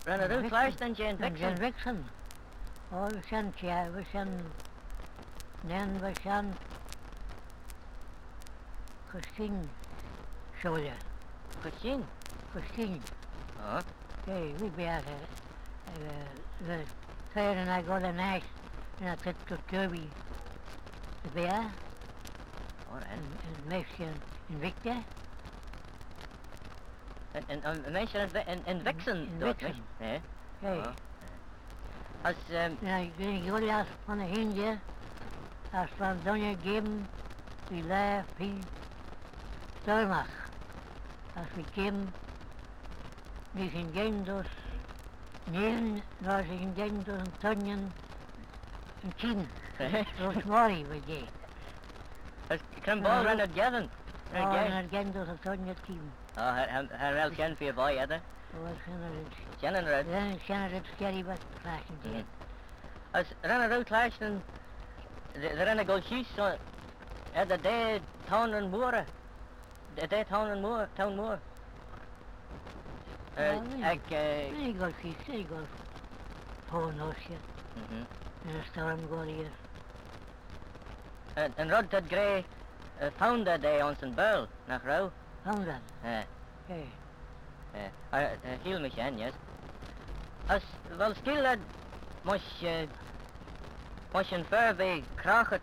Ran a rú flash dan Jane En Jan Vixen. Vixen. Oh, we zijn tja, we zijn... Nee, we zijn... Christine. Scholen. Christine. Christine. Oh. Hey, we ben we feieren naar Golden Ice. En dat zit tot Kirby. De beer. Alright. En meisje in Victor. En een meisje in Vixen. In dort, Vixen. niet? Ja. Hey. Oh. Als, Ja, ik weet jullie als van de hindje. Als van Donja geven. Die lijf, die... Stormach. Als we geven. Die zijn geen dus... Nee, daar zijn geen dus een tonjen. Een tien. Rosemary we je. als Krembal ran het Gavin. Oh, en er geen dus een tonje tien. Oh, hij wel Jen voor je boy, hadden. Dat was geen rips. Jen en Red. Dan is geen rips carry wat vragen te. Als ran a rú flash dan... Er ran a gold shees, so... De day town en moore. De day town moore. Ik, Nee, golf is, nee, golf. Voor Noosje. En een storm går hier. En Rod had grey found that day on zijn buil, nach Rauw. Van dat. Ja, Hey. ja. Hiel mich aan, yes. Als wel stil had, moest een ver bij kracht,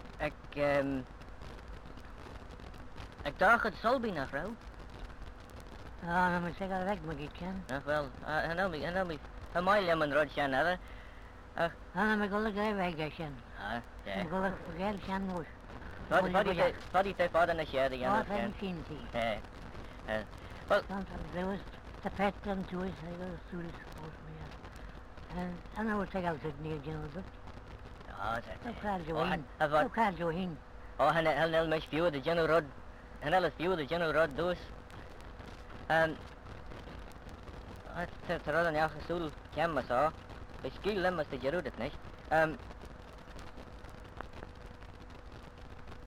ik dacht het zal bij nach Rauw. Ja, dan moet ik zeggen weg mag ik gaan. Ach wel, en dan me, een mij lemon Rod zijn hadden. Ach, Dan moet ik alle grij weg gaan. ja. Dan moet ik vergeten gaan moest. Wat die te vader naar Sjerre, ja, Wat dat heb kan. ik zien die? Ja, wel, Want dat was de pet dan toe is, hij was toe is volgens mij. En dan wordt ik altijd niet gaan doen. ja, dat Zo gaat zo Oh, heen. en wat? Zo gaat zo heen. Oh, han el mes view de General Rod. Han el view de General Rod dus. Het rod aan jou gestoel, ken me zo. Ik skiel hem als de Jeroen het niet.